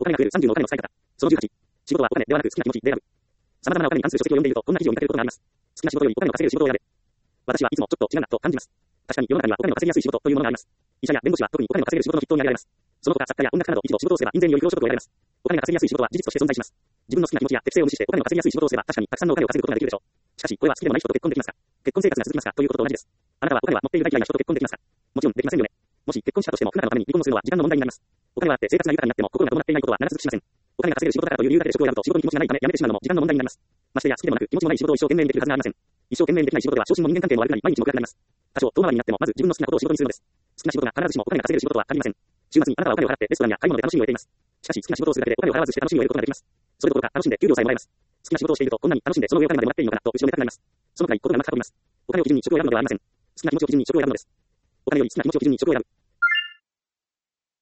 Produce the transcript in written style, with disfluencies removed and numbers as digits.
お金が増える30のお金の使い方。その18。仕事はお金ではなく好きな気持ちで選ぶ。様々なお金に関する書籍を読んでいると、こんな記事を見かけることがあります。好きな仕事よりお金を稼げる仕事を選べ。私はいつもちょっと違うなと感じます。確かに世の中にはお金を稼ぎやすい仕事というものがあります。医者や弁護士は特にお金を稼げる仕事の筆頭に挙げられます。その他作家や音楽家など一度仕事をすれば印税により不労所得を得られます。お金が稼ぎやすい仕事は事実として存在します。自分の好きな気持ちや適性を無視してお金を稼ぎやすい仕事をすれば確かにたくさんのお金を稼ぐことができるでしょう。しかしこれは好きでもない人と結婚できますか？結婚生活が続きますかということと同じです。あなたはお金は持っているだけ嫌いな人と結婚できますか？もちろんできませんよね。もし結婚したとしても不仲のために離婚をするのは時間の問題になります。お金があって生活が豊かになっても心が伴っていないことは長続きしません。お金が稼げる仕事だからという理由だけで職を選ぶと仕事に気持ちがないため辞めてしまうのも時間の問題になります。ましてや好きでもなく気持ちもない仕事を一生懸命にできるはずがありません。一生懸命にできない仕事では昇進も人間関係も悪くなり毎日も暗くなります。多少遠回りになってもまず自分の好きなことを仕事にするのです。好きな仕事が必ずしもお金が稼げる仕事とは限りません。週末にあなたはお金を払ってレストランや買い物で楽しみを得ています。しかし好きな仕事をするだけでお金を払わずして楽しみを得ることができます。それどころか楽しんで給料さえもらえます。好きな仕事をしているとこんなに楽しんでその上お金までもらっていいのかなと後ろめたくなります。そのくらい心がまく運びます。お金を基準に職を選ぶのではありません。好きな気持ちを基準に職を選ぶのです。お金より好きな気持ちを基準に職を選ぶ。